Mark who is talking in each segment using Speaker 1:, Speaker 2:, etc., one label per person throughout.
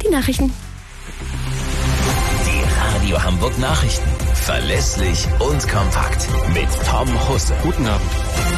Speaker 1: die Nachrichten.
Speaker 2: Die Radio Hamburg Nachrichten. Verlässlich und kompakt. Mit Tom Husse.
Speaker 3: Guten Abend.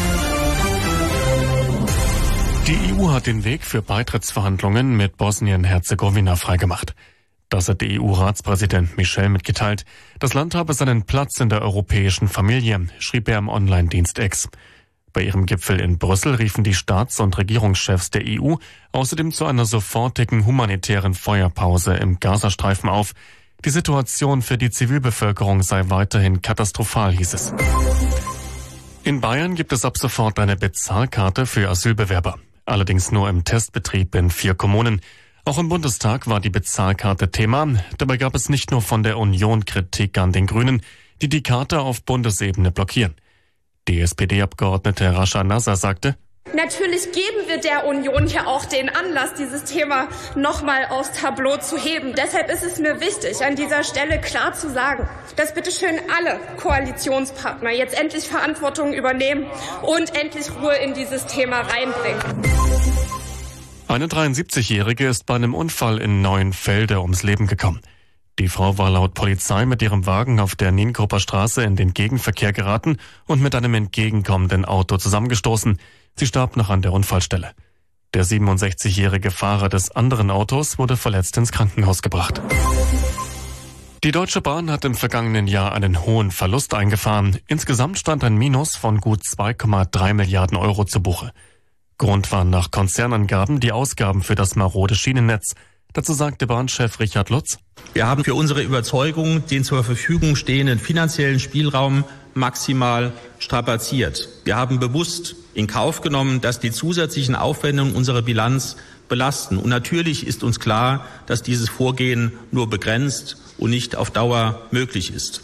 Speaker 3: Die EU hat den Weg für Beitrittsverhandlungen mit Bosnien-Herzegowina freigemacht. Das hat EU-Ratspräsident Michel mitgeteilt. Das Land habe seinen Platz in der europäischen Familie, schrieb er im Online-Dienst X. Bei ihrem Gipfel in Brüssel riefen die Staats- und Regierungschefs der EU außerdem zu einer sofortigen humanitären Feuerpause im Gazastreifen auf. Die Situation für die Zivilbevölkerung sei weiterhin katastrophal, hieß es. In Bayern gibt es ab sofort eine Bezahlkarte für Asylbewerber. Allerdings nur im Testbetrieb in 4 Kommunen. Auch im Bundestag war die Bezahlkarte Thema. Dabei gab es nicht nur von der Union Kritik an den Grünen, die die Karte auf Bundesebene blockieren. Die SPD-Abgeordnete Rascha Nasser sagte:
Speaker 4: Natürlich geben wir der Union hier auch den Anlass, dieses Thema nochmal aufs Tableau zu heben. Deshalb ist es mir wichtig, an dieser Stelle klar zu sagen, dass bitteschön alle Koalitionspartner jetzt endlich Verantwortung übernehmen und endlich Ruhe in dieses Thema reinbringen.
Speaker 3: Eine 73-Jährige ist bei einem Unfall in Neuenfelde ums Leben gekommen. Die Frau war laut Polizei mit ihrem Wagen auf der Niengrupper Straße in den Gegenverkehr geraten und mit einem entgegenkommenden Auto zusammengestoßen. Sie starb noch an der Unfallstelle. Der 67-jährige Fahrer des anderen Autos wurde verletzt ins Krankenhaus gebracht. Die Deutsche Bahn hat im vergangenen Jahr einen hohen Verlust eingefahren. Insgesamt stand ein Minus von gut 2,3 Milliarden Euro zu Buche. Grund waren nach Konzernangaben die Ausgaben für das marode Schienennetz. Dazu sagte Bahnchef Richard Lutz:
Speaker 5: Wir haben für unsere Überzeugung den zur Verfügung stehenden finanziellen Spielraum maximal strapaziert. Wir haben bewusst in Kauf genommen, dass die zusätzlichen Aufwendungen unsere Bilanz belasten. Und natürlich ist uns klar, dass dieses Vorgehen nur begrenzt und nicht auf Dauer möglich ist.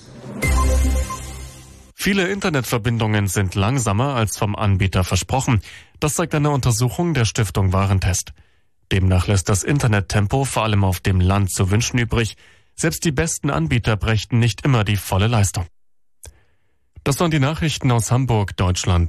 Speaker 3: Viele Internetverbindungen sind langsamer als vom Anbieter versprochen. Das zeigt eine Untersuchung der Stiftung Warentest. Demnach lässt das Internettempo vor allem auf dem Land zu wünschen übrig. Selbst die besten Anbieter brächten nicht immer die volle Leistung. Das waren die Nachrichten aus Hamburg, Deutschland.